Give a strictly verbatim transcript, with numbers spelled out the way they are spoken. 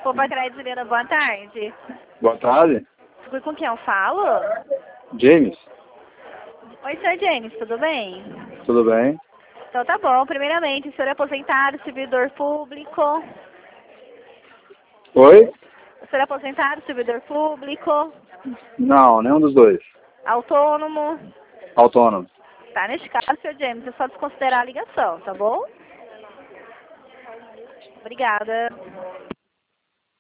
Poupa Crédito Lina, boa tarde. Boa tarde. Com quem eu falo? James. Oi, senhor James, tudo bem? Tudo bem? Então tá bom. Primeiramente, o senhor é aposentado, servidor público? Oi? O senhor é aposentado, servidor público? Não, nenhum dos dois. Autônomo? Autônomo. Tá, neste caso, senhor James, é só desconsiderar a ligação, tá bom? Obrigada.